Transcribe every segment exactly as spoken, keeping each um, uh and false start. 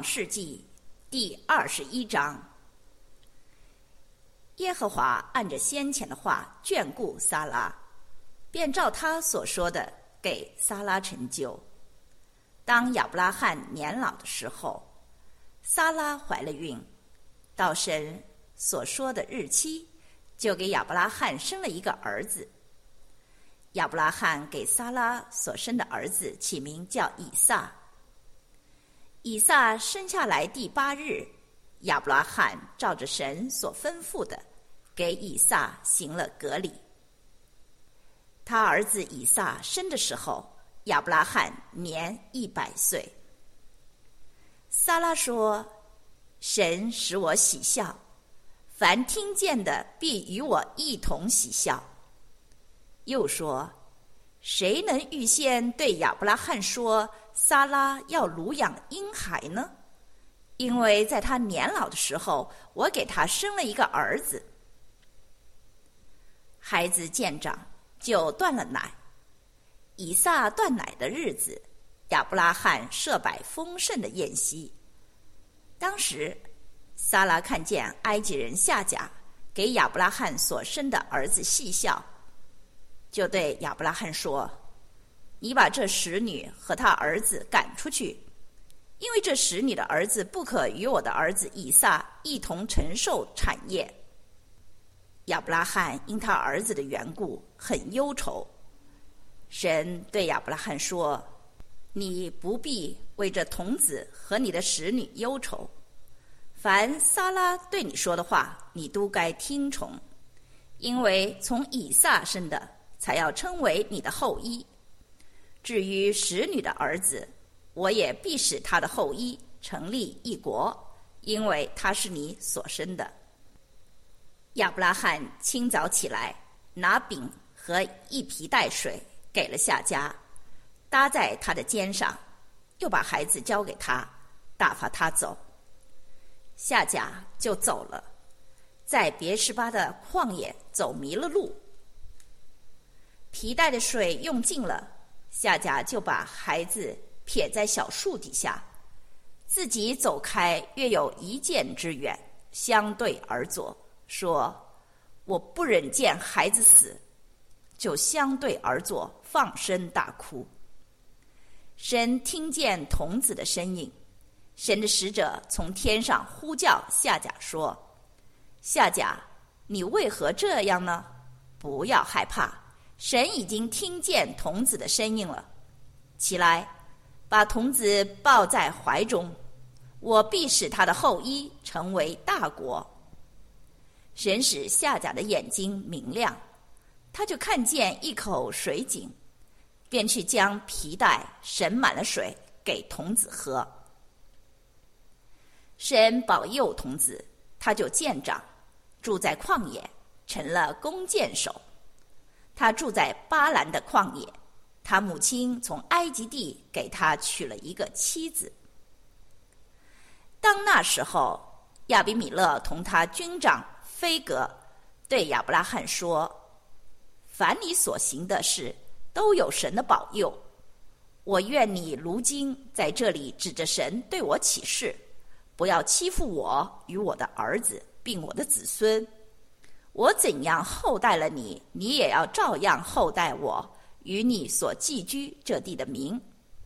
世纪第二十一章。耶和华按着先前的话眷顾撒拉，便照他所说的给撒拉成就。当亚伯拉罕年老的时候，撒拉怀了孕，到神所说的日期，就给亚伯拉罕生了一个儿子。亚伯拉罕给撒拉所生的儿子起名叫以撒。以撒生下来第八日，亚伯拉罕照着神所吩咐的，给以撒行了割礼。他儿子以撒生的时候，亚伯拉罕年一百岁。撒拉说：“神使我喜笑，凡听见的必与我一同喜笑。”又说：“谁能预先对亚伯拉罕说撒拉要乳养婴孩呢？因为在他年老的时候，我给他生了一个儿子。”孩子渐长，就断了奶。以撒断奶的日子，亚伯拉罕设摆丰盛的宴席。当时撒拉看见埃及人夏甲给亚伯拉罕所生的儿子戏笑，就对亚伯拉罕说：“你把这使女和他儿子赶出去，因为这使女的儿子不可与我的儿子以撒一同承受产业。”亚伯拉罕因他儿子的缘故很忧愁。神对亚伯拉罕说：“你不必为这童子和你的使女忧愁，凡撒拉对你说的话，你都该听从，因为从以撒生的才要称为你的后裔。至于使女的儿子，我也必使他的后裔成立一国，因为他是你所生的。”亚伯拉罕清早起来，拿饼和一皮带水给了夏甲，搭在他的肩上，又把孩子交给他，打发他走。夏甲就走了，在别是巴的旷野走迷了路。皮带的水用尽了，夏甲就把孩子撇在小树底下，自己走开约有一箭之远，相对而坐，说：“我不忍见孩子死。”就相对而坐，放声大哭。神听见童子的声音，神的使者从天上呼叫夏甲说：“夏甲，你为何这样呢？不要害怕，神已经听见童子的声音了。起来，把童子抱在怀中，我必使他的后裔成为大国。”神使夏甲的眼睛明亮，他就看见一口水井，便去将皮带盛满了水给童子喝。神保佑童子，他就渐长，住在旷野，成了弓箭手。他住在巴兰的旷野，他母亲从埃及地给他娶了一个妻子。当那时候，亚比米勒同他军长菲格对亚伯拉罕说：“凡你所行的事，都有神的保佑。我愿你如今在这里指着神对我起誓，不要欺负我与我的儿子，并我的子孙。我怎样厚待了你，你也要照样厚待我与你所寄居这地的民。”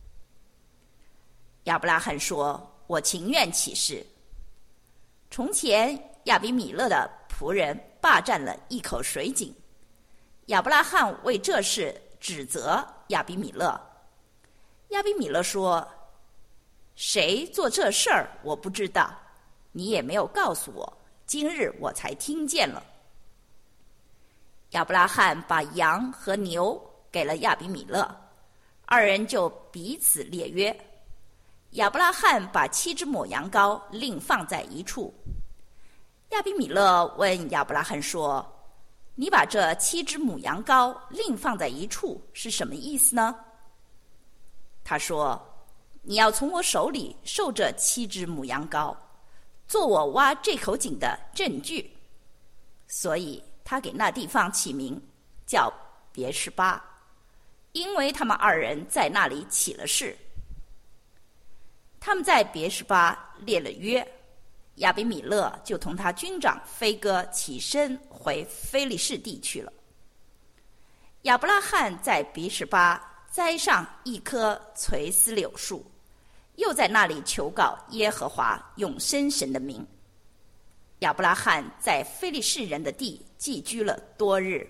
亚伯拉罕说：“我情愿起誓。”从前亚比米勒的仆人霸占了一口水井，亚伯拉罕为这事指责亚比米勒。亚比米勒说：“谁做这事儿我不知道，你也没有告诉我，今日我才听见了。”亚伯拉罕把羊和牛给了亚比米勒，二人就彼此列约。亚伯拉罕把七只抹羊羔另放在一处。亚比米勒问亚伯拉罕说：“你把这七只母羊羔另放在一处是什么意思呢？”他说：“你要从我手里受这七只母羊羔，做我挖这口井的证据。”所以他给那地方起名叫别是巴，因为他们二人在那里起了誓。 他们在别是巴列了约，亚比米勒就同他军长菲哥起身回非利士地去了。亚伯拉罕在别是巴栽上一棵垂丝柳树，又在那里求告耶和华永生神的名。亚伯拉罕在非利士人的地寄居了多日。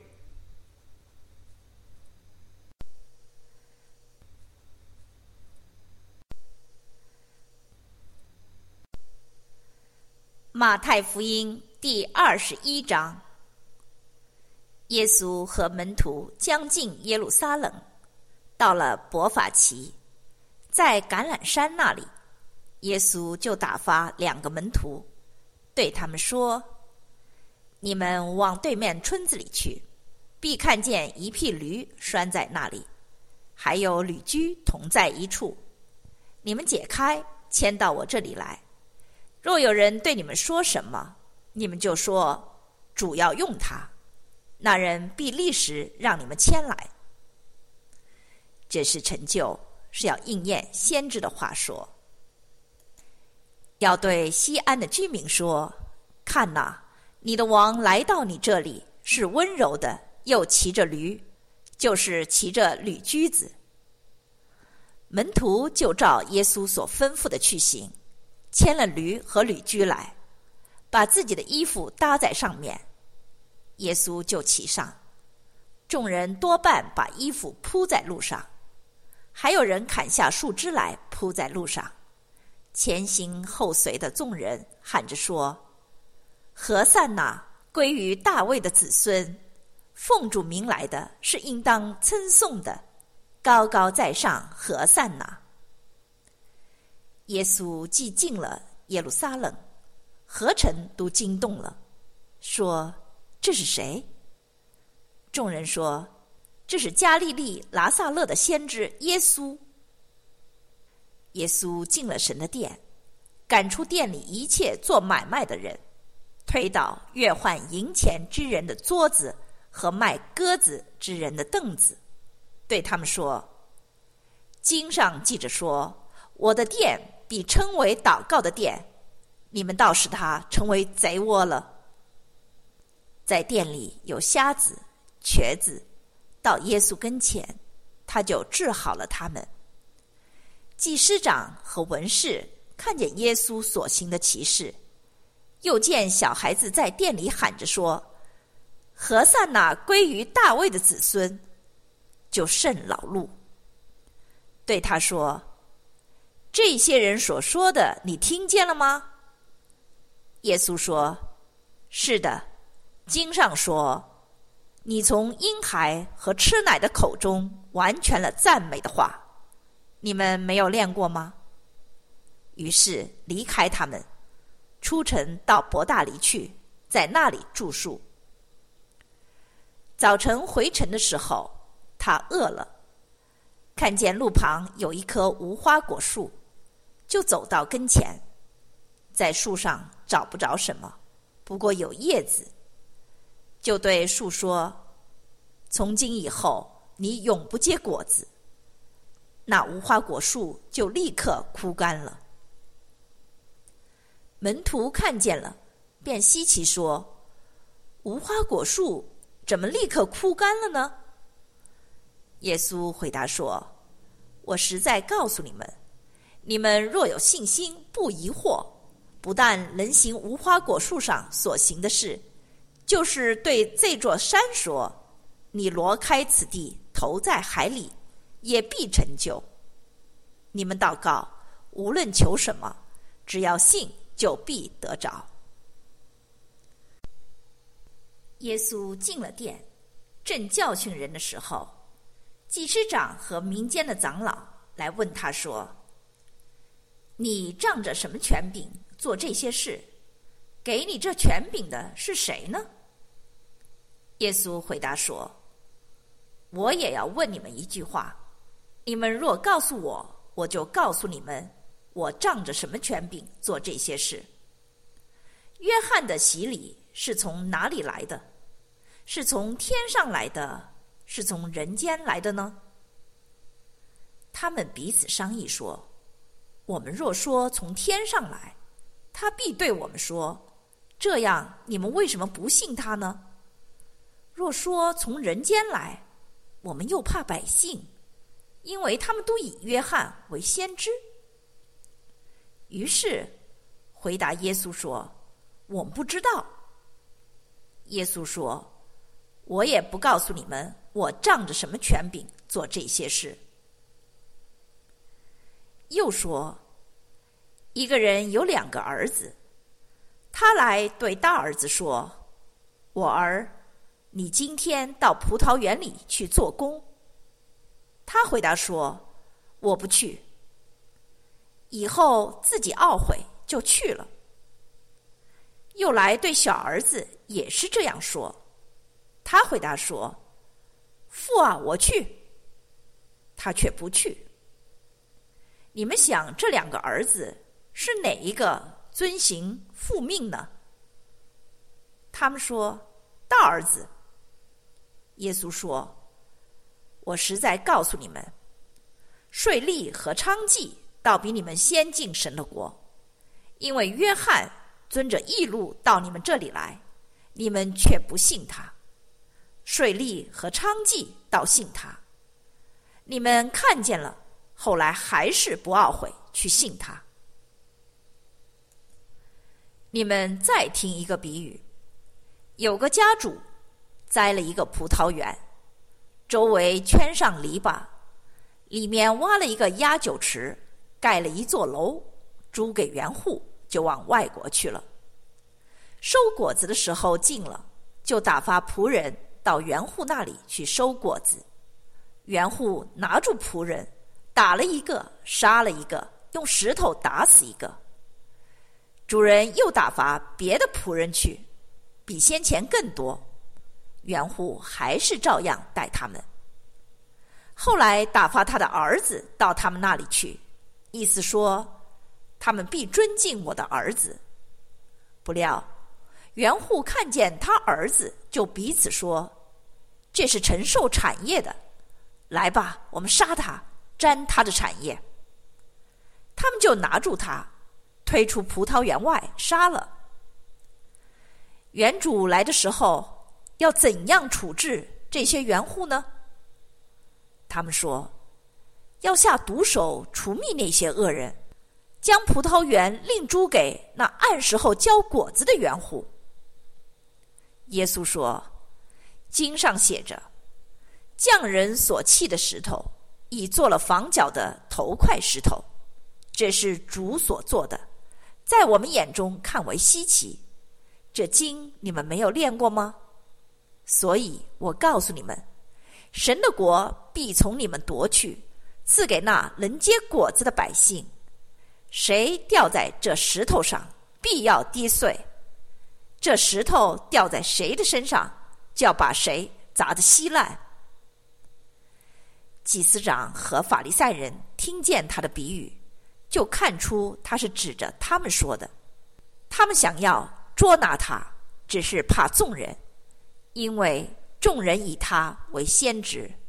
马太福音第二十一章。耶稣和门徒将近耶路撒冷，到了伯法其，在橄榄山那里，耶稣就打发两个门徒，对他们说：你们往对面村子里去，必看见一匹驴拴在那里，还有驴驹同在一处，你们解开，牵到我这里来。若有人对你们说什么，你们就说主要用它，那人必立时让你们牵来。这是成就，是要应验先知的话说，要对西安的居民说：看哪，你的王来到你这里，是温柔的，又骑着驴，就是骑着驴驹子。门徒就照耶稣所吩咐的去行，牵了驴和驴驹来，把自己的衣服搭在上面，耶稣就骑上。众人多半把衣服铺在路上，还有人砍下树枝来铺在路上。前行后随的众人喊着说：何散那，归于大卫的子孙，奉主名来的是应当称颂的，高高在上，何散那。耶稣既进了耶路撒冷，何城都惊动了，说：这是谁？众人说：这是加利利拿撒勒的先知耶稣。耶稣进了神的殿，赶出店里一切做买卖的人，推倒越换银钱之人的桌子和卖鸽子之人的凳子，对他们说：经上记着说，我的殿必称为祷告的殿，你们倒使它成为贼窝了。在店里有瞎子、瘸子，到耶稣跟前，他就治好了他们。祭司长和文士看见耶稣所行的奇事，又见小孩子在店里喊着说：何散那，归于大卫的子孙，就甚恼怒，对他说：这些人所说的你听见了吗？耶稣说：是的，经上说，你从婴孩和吃奶的口中完全了赞美的话，你们没有练过吗？于是离开他们，出城到伯大尼去，在那里住宿。早晨回城的时候，他饿了，看见路旁有一棵无花果树，就走到跟前，在树上找不着什么，不过有叶子，就对树说：从今以后你永不结果子。那无花果树就立刻枯干了。门徒看见了，便稀奇说：无花果树怎么立刻枯干了呢？耶稣回答说：我实在告诉你们，你们若有信心，不疑惑，不但能行无花果树上所行的事，就是对这座山说：你挪开此地，投在海里，也必成就。你们祷告，无论求什么，只要信，就必得着。耶稣进了殿，正教训人的时候，祭司长和民间的长老来问他说：你仗着什么权柄做这些事？给你这权柄的是谁呢？耶稣回答说：我也要问你们一句话，你们若告诉我，我就告诉你们，我仗着什么权柄做这些事。约翰的洗礼是从哪里来的？是从天上来的，是从人间来的呢？他们彼此商议说： 我们若说从天上来，他必对我们说，这样你们为什么不信他呢？若说从人间来，我们又怕百姓，因为他们都以约翰为先知。于是回答耶稣说，我们不知道。耶稣说，我也不告诉你们，我仗着什么权柄做这些事。又说，一个人有两个儿子，他来对大儿子说，我儿，你今天到葡萄园里去做工。他回答说，我不去。以后自己懊悔，就去了。又来对小儿子也是这样说，他回答说，父啊，我去。他却不去。你们想，这两个儿子是哪一个遵行父命呢？他们说，大儿子。耶稣说，我实在告诉你们，税吏和娼妓倒比你们先进神的国，因为约翰遵着义路到你们这里来，你们却不信他；税吏和娼妓倒信他。你们看见了，后来还是不懊悔去信他。你们再听一个比喻，有个家主栽了一个葡萄园，周围圈上篱笆，里面挖了一个压酒池，盖了一座楼，租给园户，就往外国去了。收果子的时候近了，就打发仆人到园户那里去收果子。园户拿住仆人，打了一个，杀了一个，用石头打死一个。主人又打发别的仆人去，比先前更多，园户还是照样待他们。后来打发他的儿子到他们那里去，意思说，他们必尊敬我的儿子。不料园户看见他儿子，就彼此说，这是承受产业的，来吧，我们杀他，沾他的产业。他们就拿住他，推出葡萄园外，杀了。园主来的时候，要怎样处置这些园户呢？他们说，要下毒手除灭那些恶人，将葡萄园另租给那按时候交果子的园户。耶稣说，经上写着，匠人所弃的石头，已做了房角的头块石头，这是主所做的，在我们眼中看为稀奇。这经你们没有练过吗？所以我告诉你们，神的国必从你们夺去，赐给那能结果子的百姓。谁掉在这石头上，必要跌碎；这石头掉在谁的身上，就要把谁砸得稀烂。祭司长和法利赛人听见他的比喻，就看出他是指着他们说的。他们想要捉拿他，只是怕众人，因为众人以他为先知。